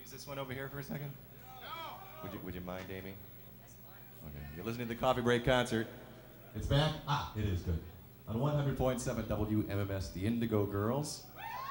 Is this one over here for a second? No. Would you mind, Amy? Okay. You're listening to the Coffee Break Concert. It's back. It is good. On 100.7 WMMS, the Indigo Girls.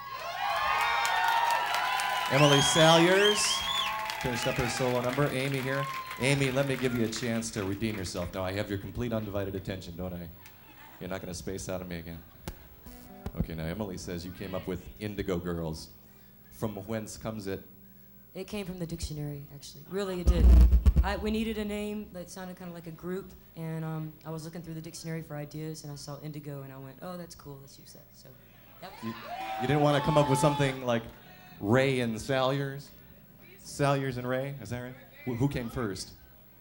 Emily Salyers finished up her solo number. Amy here. Amy, let me give you a chance to redeem yourself. Now, I have your complete undivided attention, don't I? You're not going to space out on me again. Okay, now Emily says you came up with Indigo Girls. From whence comes it? It came from the dictionary, actually. Really, it did. We needed a name that sounded kind of like a group, and I was looking through the dictionary for ideas, and I saw Indigo, and I went, oh, that's cool, let's use that. So, yep. You didn't want to come up with something like Ray and Salyers? Salyers and Ray, is that right? Who came first?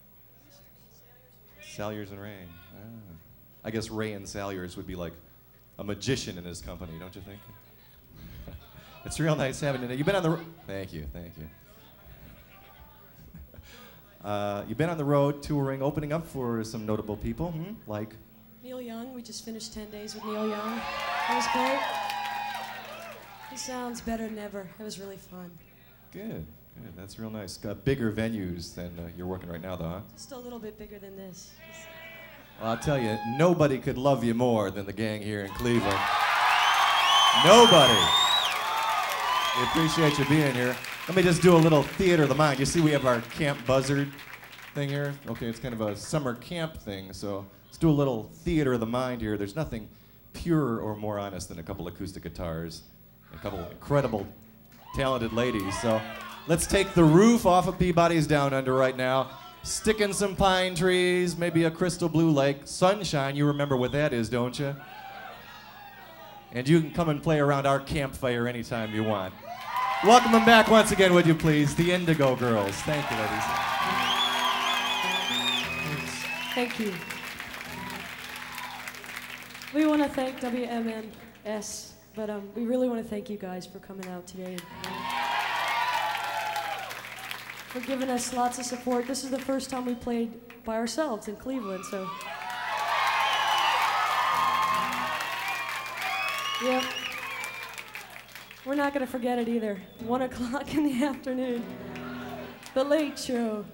Salyers and Ray. Ah. I guess Ray and Salyers would be like a magician in his company, don't you think? It's real nice having you. You've been on the road. Thank you. You've been on the road touring, opening up for some notable people, like Neil Young. We just finished 10 days with Neil Young. That was great. He sounds better than ever. It was really fun. Good. That's real nice. Got bigger venues than you're working right now, though, huh? Just a little bit bigger than this. Well, I'll tell you, nobody could love you more than the gang here in Cleveland. Nobody. We appreciate you being here. Let me just do a little theater of the mind. You see we have our Camp Buzzard thing here? Okay, it's kind of a summer camp thing, so let's do a little theater of the mind here. There's nothing purer or more honest than a couple acoustic guitars, a couple incredible, talented ladies. So let's take the roof off of Peabody's Down Under right now. Stick in some pine trees, maybe a crystal blue lake. Sunshine, you remember what that is, don't you? And you can come and play around our campfire anytime you want. Welcome them back once again, would you please? The Indigo Girls. Thank you, ladies. Thank you. We want to thank WMNS, but we really want to thank you guys for coming out today. For giving us lots of support. This is the first time we played by ourselves in Cleveland, so. Yep. We're not going to forget it either. 1 o'clock in the afternoon. The Late Show.